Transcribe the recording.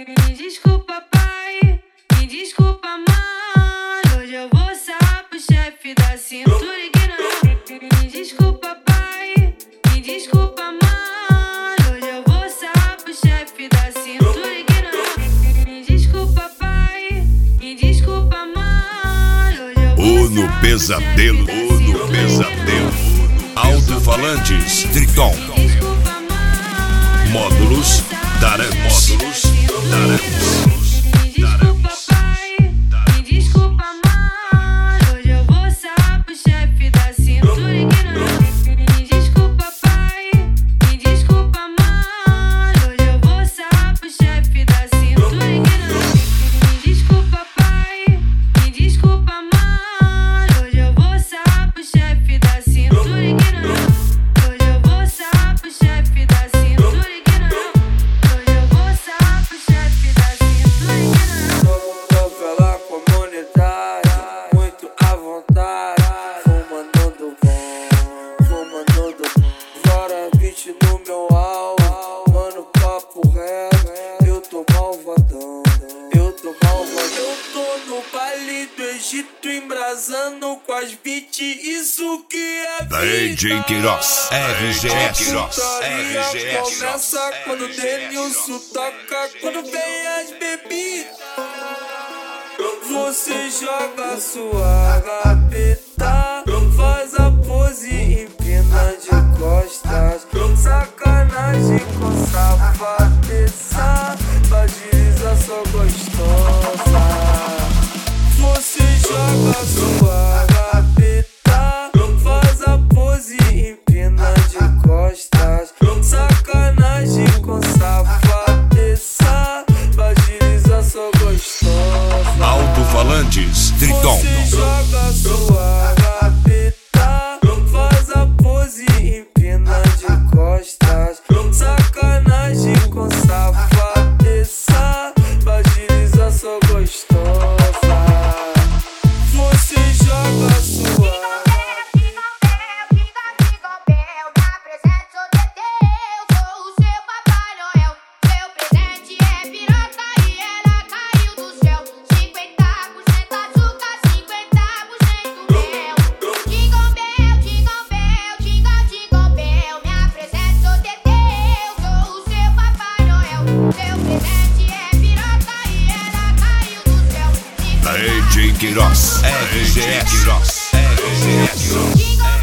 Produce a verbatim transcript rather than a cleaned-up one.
Me desculpa, pai, me desculpa, mãe. Hoje eu vou sarrar pro chefe da cintura ignorante. Me desculpa, pai, me desculpa, mãe. Hoje eu vou sarrar pro chefe da cintura ignorante. Me desculpa, pai, me desculpa, mãe. Hoje eu vou Ou no pesadelo, ou no pesadelo. Alto-falantes, Triton. Módulos, Darex. Módulos, Darex. No meu alvo, mano, papo reto. Eu tô malvadão, eu tô malvadão. Eu tô no baile do Egito, embrasando com as beats. Isso que é vida. D J Queiroz, R G S, R G S. Começa quando o Denilson toca, quando vem as bebidas. Você joga sua rapeta, faz a pose, empina de costas. Sacanagem com safadeza, agiliza sua gostosa. Você joga sua rapeta, faz a pose, empina de costas. Sacanagem com safadeza, agiliza sua gostosa. Alto-falantes, Triton. Você joga sua rapeta, faz a pose, empina de costas. Sacanagem com safadeza, agiliza sua gostosa. Você joga sua D J Queiroz, R G S, R G S.